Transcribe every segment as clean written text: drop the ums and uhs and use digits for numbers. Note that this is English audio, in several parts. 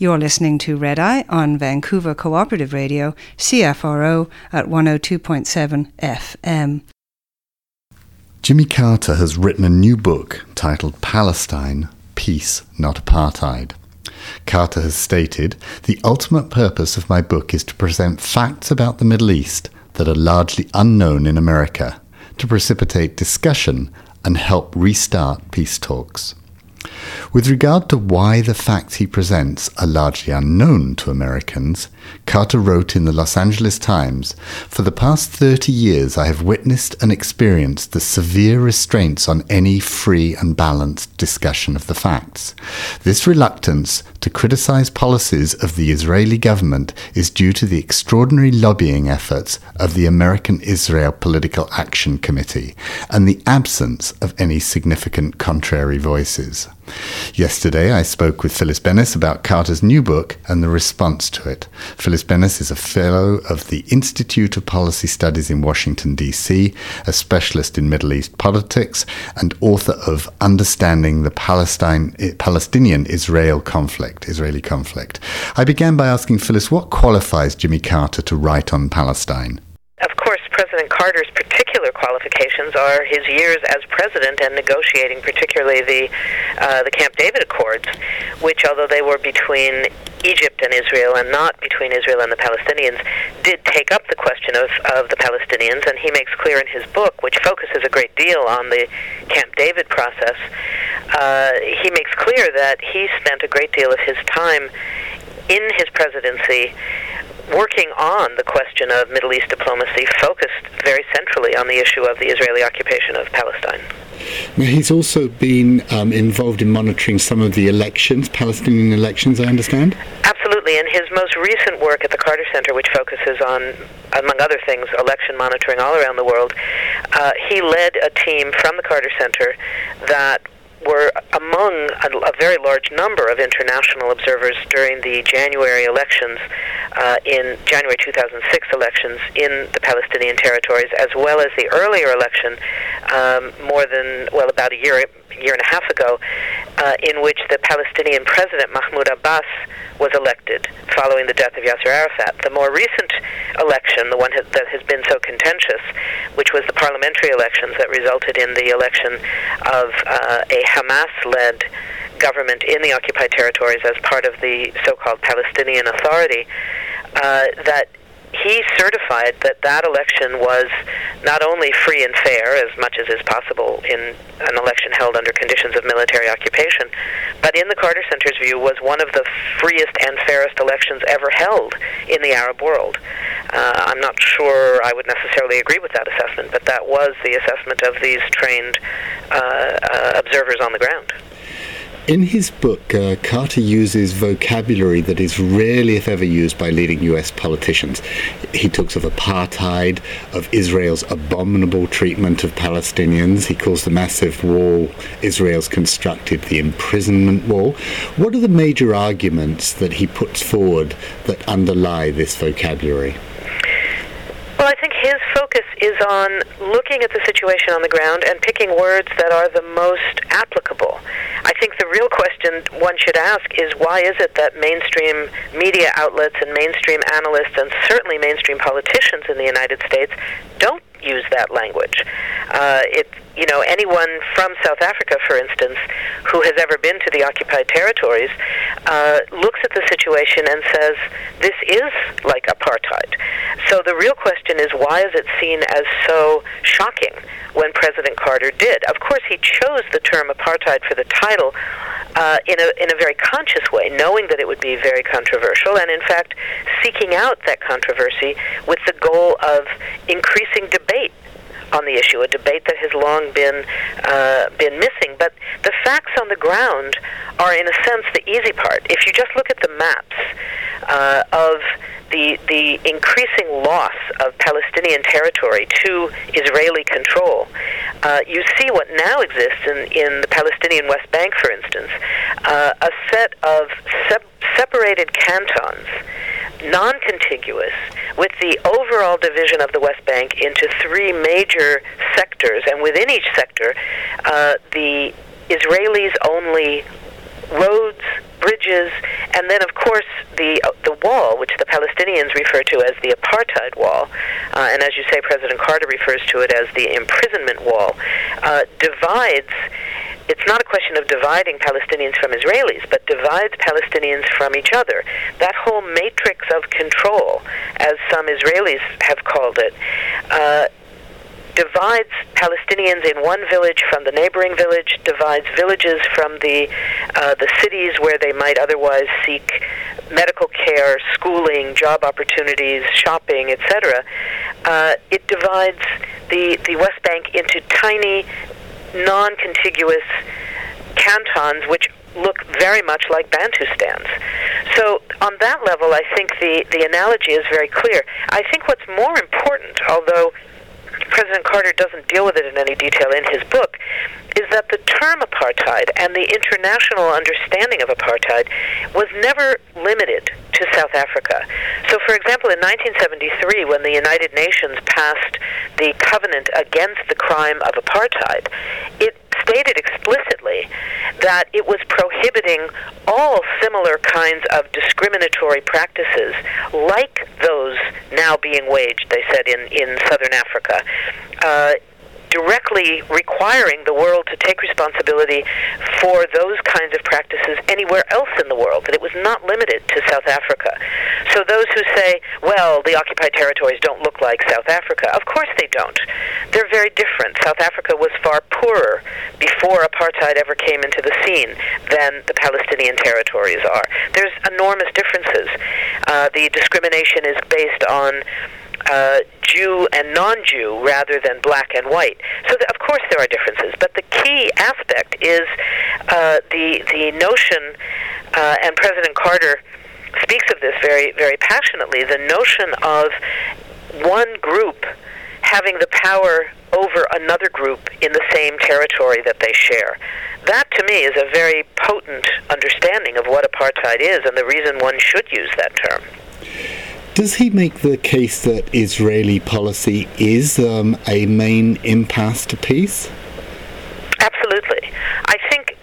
You're listening to Red Eye on Vancouver Cooperative Radio, CFRO at 102.7 FM. Jimmy Carter has written a new book titled Palestine, Peace, Not Apartheid. Carter has stated, "The ultimate purpose of my book is to present facts about the Middle East that are largely unknown in America, to precipitate discussion and help restart peace talks." With regard to why the facts he presents are largely unknown to Americans, Carter wrote in the Los Angeles Times, "For the past 30 years I have witnessed and experienced the severe restraints on any free and balanced discussion of the facts. This reluctance to criticize policies of the Israeli government is due to the extraordinary lobbying efforts of the American Israel Political Action Committee and the absence of any significant contrary voices." Yesterday, I spoke with Phyllis Bennis about Carter's new book and the response to it. Phyllis Bennis is a fellow of the Institute of Policy Studies in Washington, D.C., a specialist in Middle East politics, and author of Understanding the Palestinian-Israeli conflict. I began by asking Phyllis, what qualifies Jimmy Carter to write on Palestine? Of course, President Carter's particular qualifications are his years as president and negotiating particularly the Camp David Accords, which, although they were between Egypt and Israel and not between Israel and the Palestinians, did take up the question of the Palestinians, and he makes clear in his book, which focuses a great deal on the Camp David process, he makes clear that he spent a great deal of his time in his presidency working on the question of Middle East diplomacy, focused very centrally on the issue of the Israeli occupation of Palestine. Now, he's also been involved in monitoring some of the elections, Palestinian elections, I understand? Absolutely. In his most recent work at the Carter Center, which focuses on, among other things, election monitoring all around the world, he led a team from the Carter Center that were among a very large number of international observers during the January elections, in January 2006 elections in the Palestinian territories, as well as the earlier election, about a year and a half ago, in which the Palestinian president Mahmoud Abbas was elected following the death of Yasser Arafat. The more recent election, the one that has been so contentious, which was the parliamentary elections that resulted in the election of a Hamas-led government in the occupied territories as part of the so-called Palestinian Authority, that he certified that election was not only free and fair, as much as is possible in an election held under conditions of military occupation, but in the Carter Center's view was one of the freest and fairest elections ever held in the Arab world. I'm not sure I would necessarily agree with that assessment, but that was the assessment of these trained observers on the ground. In his book, Carter uses vocabulary that is rarely, if ever, used by leading US politicians. He talks of apartheid, of Israel's abominable treatment of Palestinians. He calls the massive wall Israel's constructed the imprisonment wall. What are the major arguments that he puts forward that underlie this vocabulary? Well, I think his focus is on looking at the situation on the ground and picking words that are the most applicable. I think the real question one should ask is, why is it that mainstream media outlets and mainstream analysts and certainly mainstream politicians in the United States don't use that language? Anyone from South Africa, for instance, who has ever been to the occupied territories, looks at the situation and says, this is like apartheid. So the real question is, why is it seen as so shocking when President Carter did? Of course, he chose the term apartheid for the title in a very conscious way, knowing that it would be very controversial, and in fact, seeking out that controversy with the goal of increasing debate on the issue, a debate that has long been missing. But the facts on the ground are, in a sense, the easy part. If you just look at the maps of the increasing loss of Palestinian territory to Israeli control, you see what now exists in the Palestinian West Bank, for instance, a set of separated cantons, non-contiguous, with the overall division of the West Bank into three major sectors, and within each sector, the Israelis' only roads, bridges, and then, of course, the wall, which the Palestinians refer to as the apartheid wall, and as you say, President Carter refers to it as the imprisonment wall, divides. It's not a question of dividing Palestinians from Israelis, but divides Palestinians from each other. That whole matrix of control, as some Israelis have called it, divides Palestinians in one village from the neighboring village, divides villages from the cities where they might otherwise seek medical care, schooling, job opportunities, shopping, etc. It divides the West Bank into tiny, non-contiguous cantons which look very much like Bantustans. So on that level, I think the analogy is very clear. I think what's more important, although President Carter doesn't deal with it in any detail in his book, is that the term apartheid and the international understanding of apartheid was never limited to South Africa. So, for example, in 1973, when the United Nations passed the Covenant Against the Crime of Apartheid, it stated explicitly that it was prohibiting all similar kinds of discriminatory practices like those now being waged, they said, in Southern Africa, directly requiring the world to take responsibility for those kinds of practices anywhere else in the world, that it was not limited to South Africa. So those who say, well, the occupied territories don't look like South Africa, of course they don't. They're very different. South Africa was far poorer before apartheid ever came into the scene than the Palestinian territories are. There's enormous differences. The discrimination is based on Jew and non-Jew rather than black and white. So of course there are differences, but the key aspect is the notion, and President Carter speaks of this very, very passionately, the notion of one group having the power over another group in the same territory that they share. That, to me, is a very potent understanding of what apartheid is and the reason one should use that term. Does he make the case that Israeli policy is a main impasse to peace? Absolutely. I think,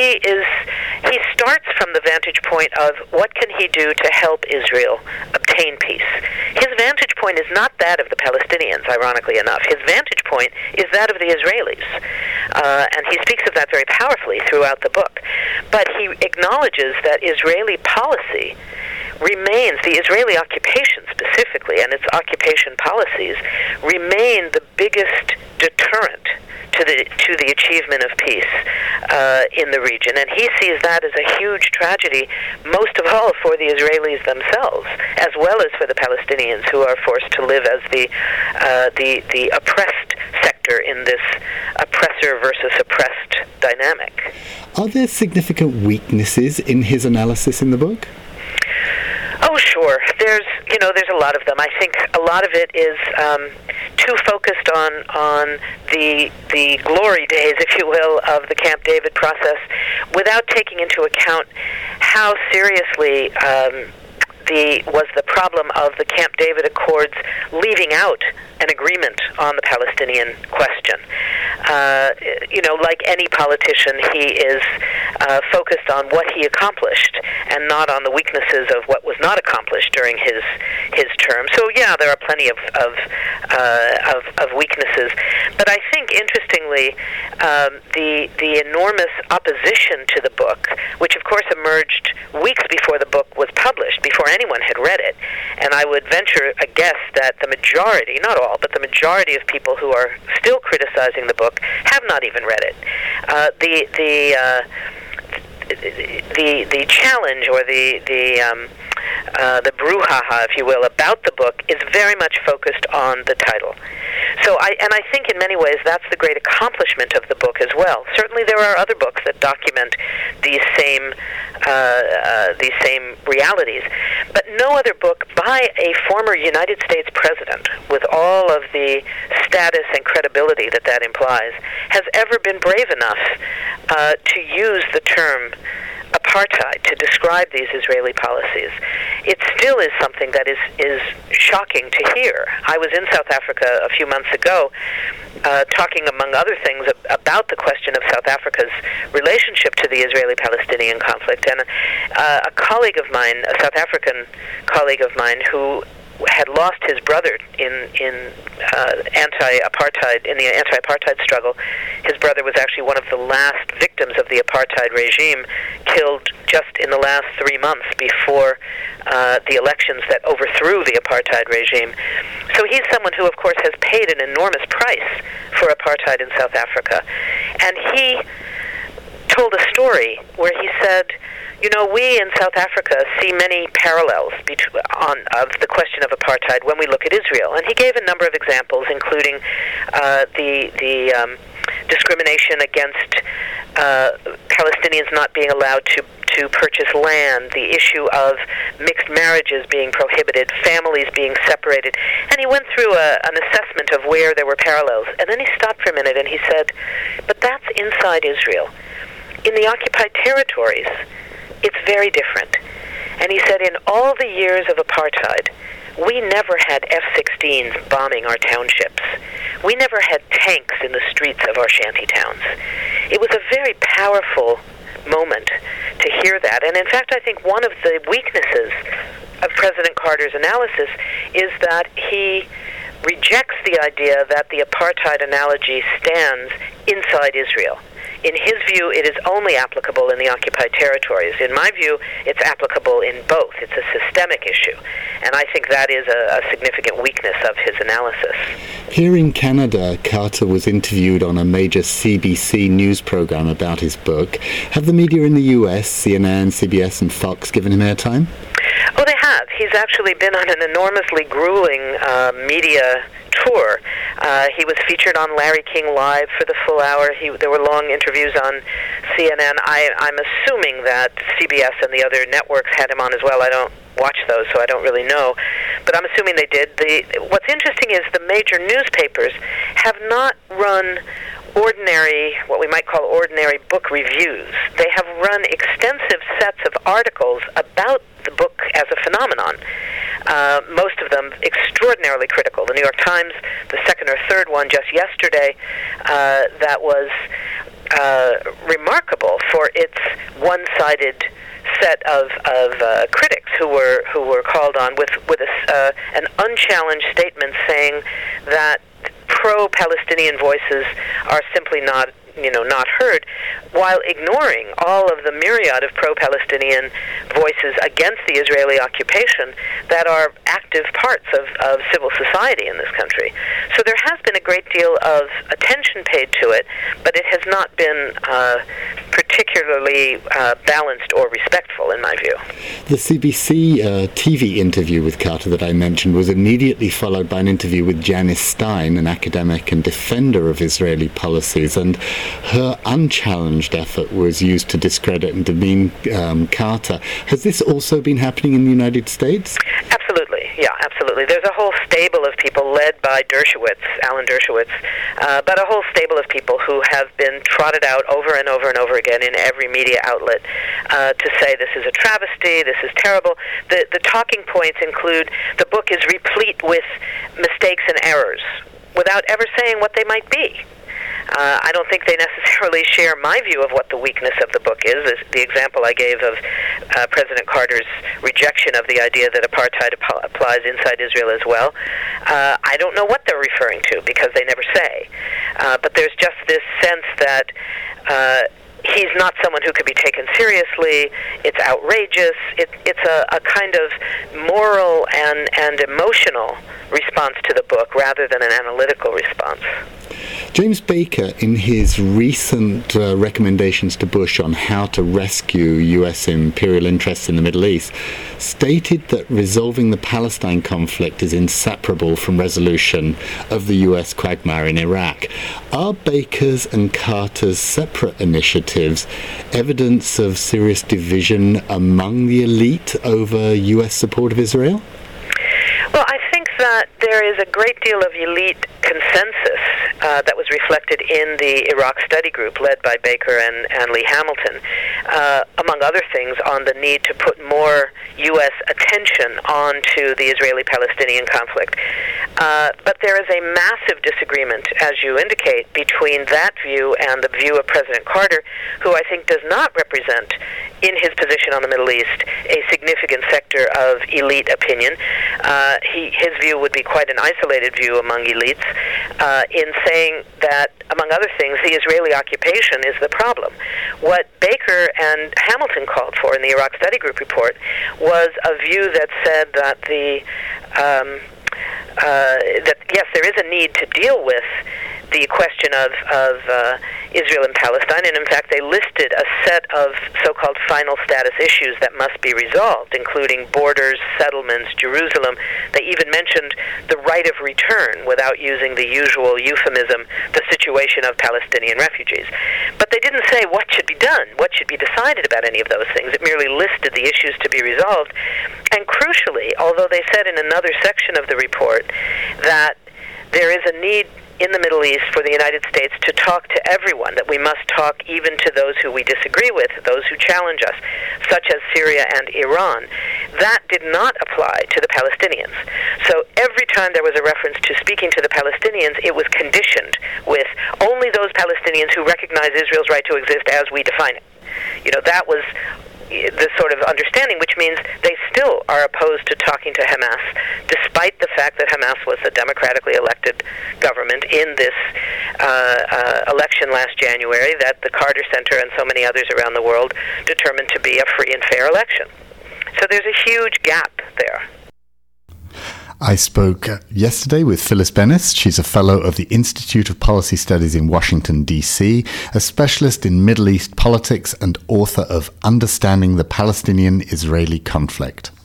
he starts from the vantage point of what can he do to help Israel obtain peace. His vantage point is not that of the Palestinians, ironically enough. His vantage point is that of the Israelis. And he speaks of that very powerfully throughout the book. But he acknowledges that Israeli policy remains, the Israeli occupation specifically, and its occupation policies, remain the biggest deterrent to the achievement of peace in the region. And he sees that as a huge tragedy, most of all for the Israelis themselves, as well as for the Palestinians, who are forced to live as the oppressed sector in this oppressor versus oppressed dynamic. Are there significant weaknesses in his analysis in the book? Oh, sure. There's a lot of them. I think a lot of it is too focused on the glory days, if you will, of the Camp David process, without taking into account how seriously was the problem of the Camp David Accords leaving out an agreement on the Palestinian question. Like any politician, he is focused on what he accomplished and not on the weaknesses of what was not accomplished during his term. So yeah, there are plenty of weaknesses. But I think, interestingly, the enormous opposition to the book, which of course emerged weeks before the book was published, before anyone had read it, and I would venture a guess that the majority, not all, but the majority of people who are still criticizing the book have not even read it. The challenge, or the brouhaha, if you will, about the book is very much focused on the title. So I think in many ways that's the great accomplishment of the book as well. Certainly there are other books that document these same realities, but no other book by a former United States president, with all of the status and credibility that implies, has ever been brave enough to use the term apartheid apartheid to describe these Israeli policies, it still is something that is shocking to hear. I was in South Africa a few months ago talking, among other things, about the question of South Africa's relationship to the Israeli-Palestinian conflict. And a colleague of mine, a South African colleague of mine, who had lost his brother in the anti-apartheid struggle. His brother was actually one of the last victims of the apartheid regime, killed just in the last 3 months before the elections that overthrew the apartheid regime. So he's someone who, of course, has paid an enormous price for apartheid in South Africa. And he told a story where he said, you know, we in South Africa see many parallels of the question of apartheid when we look at Israel. And he gave a number of examples, including the discrimination against Palestinians not being allowed to purchase land, the issue of mixed marriages being prohibited, families being separated. And he went through an assessment of where there were parallels. And then he stopped for a minute and he said, but that's inside Israel. In the occupied territories, it's very different. And he said, in all the years of apartheid, we never had F-16s bombing our townships. We never had tanks in the streets of our shanty towns. It was a very powerful moment to hear that. And in fact, I think one of the weaknesses of President Carter's analysis is that he rejects the idea that the apartheid analogy stands inside Israel. In his view, it is only applicable in the occupied territories. In my view, it's applicable in both. It's a systemic issue. And I think that is a significant weakness of his analysis. Here in Canada, Carter was interviewed on a major CBC news program about his book. Have the media in the US, CNN, CBS, and Fox, given him airtime? Oh, they have. He's actually been on an enormously grueling media tour. He was featured on Larry King Live for the full hour. There were long interviews on CNN. I'm assuming that CBS and the other networks had him on as well. I don't watch those, so I don't really know. But I'm assuming they did. What's interesting is the major newspapers have not run what we might call ordinary book reviews. They have run extensive sets of articles about the book as a phenomenon. Most of them extraordinarily critical. The New York Times, the second or third one just yesterday, that was remarkable for its one-sided set of critics who were called on with an unchallenged statement saying that pro-Palestinian voices are simply not heard, while ignoring all of the myriad of pro-Palestinian voices against the Israeli occupation that are active parts of civil society in this country. So there has been a great deal of attention paid to it, but it has not been particularly balanced or respectful, in my view. The CBC TV interview with Carter that I mentioned was immediately followed by an interview with Janice Stein, an academic and defender of Israeli policies, and her unchallenged effort was used to discredit and demean Carter. Has this also been happening in the United States? Absolutely, yeah, absolutely. There's a whole stable of people led by Alan Dershowitz, but a whole stable of people who have been trotted out over and over and over again in every media outlet to say this is a travesty, this is terrible. The talking points include the book is replete with mistakes and errors without ever saying what they might be. I don't think they necessarily share my view of what the weakness of the book is. The example I gave of President Carter's rejection of the idea that apartheid applies inside Israel as well. I don't know what they're referring to because they never say. But there's just this sense that he's not someone who could be taken seriously. It's outrageous. It's a kind of moral and emotional response to the book rather than an analytical response. James Baker, in his recent recommendations to Bush on how to rescue U.S. imperial interests in the Middle East, stated that resolving the Palestine conflict is inseparable from resolution of the U.S. quagmire in Iraq. Are Baker's and Carter's separate initiatives evidence of serious division among the elite over U.S. support of Israel? Well, I think that there is a great deal of elite consensus that was reflected in the Iraq study group led by Baker and Lee Hamilton, among other things, on the need to put more U.S. attention onto the Israeli-Palestinian conflict. But there is a massive disagreement, as you indicate, between that view and the view of President Carter, who I think does not represent, in his position on the Middle East, a significant sector of elite opinion. His view would be quite an isolated view among elites, in saying that, among other things, the Israeli occupation is the problem. What Baker and Hamilton called for in the Iraq Study Group report was a view that said that that yes, there is a need to deal with the question of Israel and Palestine, and in fact they listed a set of so-called final status issues that must be resolved, including borders, settlements, Jerusalem. They even mentioned the right of return without using the usual euphemism, the situation of Palestinian refugees. But they didn't say what should be done, what should be decided about any of those things. It merely listed the issues to be resolved. And crucially, although they said in another section of the report that there is a need in the Middle East for the United States to talk to everyone, that we must talk even to those who we disagree with, those who challenge us, such as Syria and Iran. That did not apply to the Palestinians. So every time there was a reference to speaking to the Palestinians, it was conditioned with only those Palestinians who recognize Israel's right to exist as we define it. You know, that was the sort of understanding, which means they still are opposed to talking to Hamas, despite the fact that Hamas was a democratically elected government in this election last January that the Carter Center and so many others around the world determined to be a free and fair election. So there's a huge gap there. I spoke yesterday with Phyllis Bennis. She's a fellow of the Institute of Policy Studies in Washington, D.C., a specialist in Middle East politics and author of Understanding the Palestinian-Israeli Conflict.